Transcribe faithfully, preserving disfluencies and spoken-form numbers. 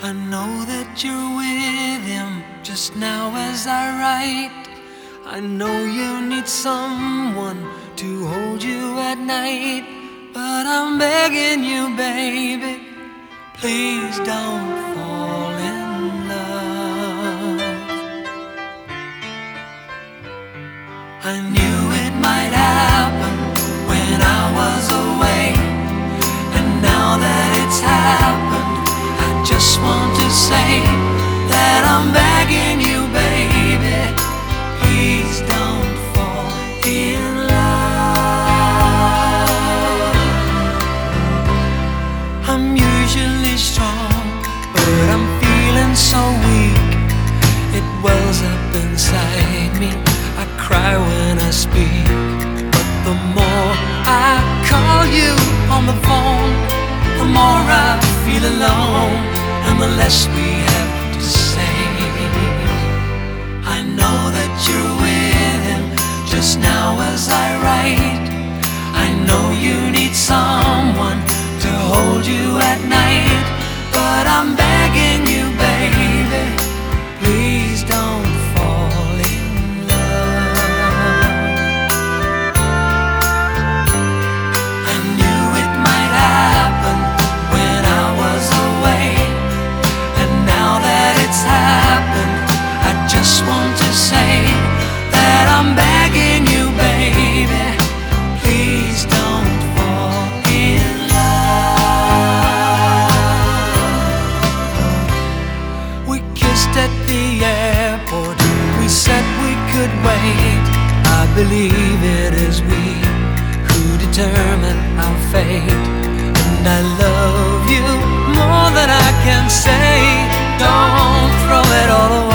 I know that you're with him just now as I write. I know you need someone to hold you at night, but I'm begging you, baby, please don't fall in love. I knew it might happen when I was away, and now that it's happened, I just want to say that I'm begging you, baby, please don't fall in love. I'm usually strong, but I'm feeling so weak. It wells up inside me, I cry when I speak. But the more I call you on the phone, the more I feel alone, and the less we have to say. I know that you're with him just now as I write. I know you need someone to hold you at night, but I'm begging you, baby, please don't fall in love. I knew it might happen when I was away, and now that it's happened, I just want to say that I'm begging you, baby, please don't fall in love. We kissed at the airport, we said we could wait. I believe it is we who determine our fate, and I love you more than I can say. Don't throw it all away.